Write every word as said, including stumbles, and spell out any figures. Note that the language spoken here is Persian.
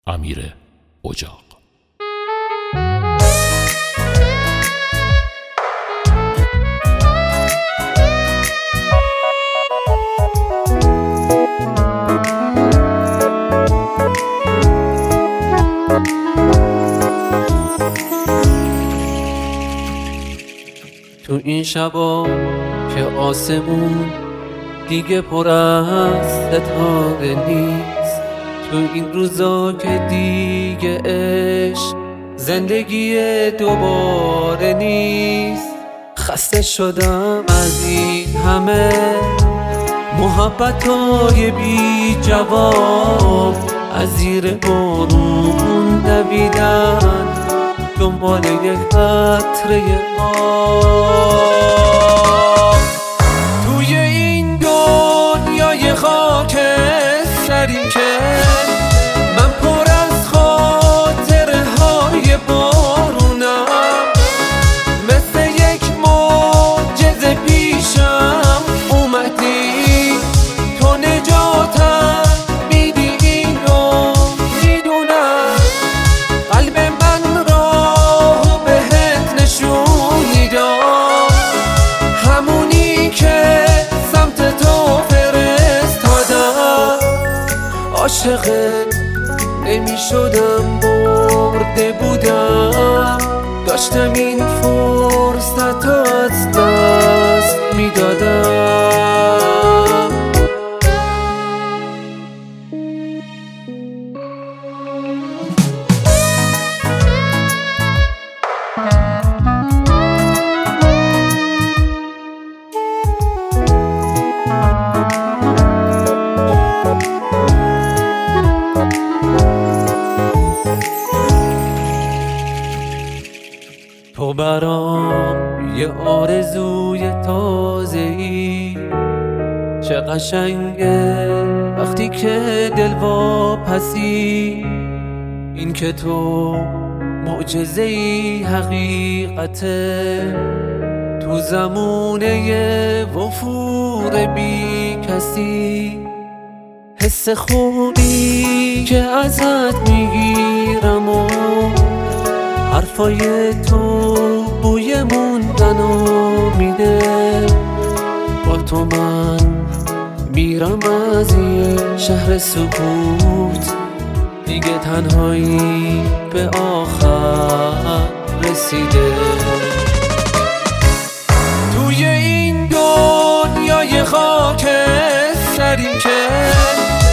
امیر اجاق. تو این شبا که آسمون دیگه پر از ستاره نیست، تو این روزا که دیگه عشق زندگی دوباره نیست، خسته شدم از این همه محبتای بی جواب، از زیر بارون دویدن دنبال یک قطره آب. توی این دنیای خاکستری که من پر از خاطره های بارونم، مثل یک معجزه پیشم اومدی، تو نجاتم میدی، اینو میدونم. قلب من راه بهت نشونی داد، همونی که سمت تو فرستادم. عاشقت نمی شدم، برده بودم، داشتم این فرصت از دست می دادم. تو برام یه آرزوی تازه‌ای، چه قشنگه وقتی که دل واپسی، این که تو معجزه‌ای حقیقته، تو زمونه وفور بی کسی، حس خوبی که ازت میگیرم و حرفای تو بوی موندنو میده. با تو من میرم از این شهر سکوت، دیگه تنهایی به آخر رسیده. توی این دنیای خاکستری که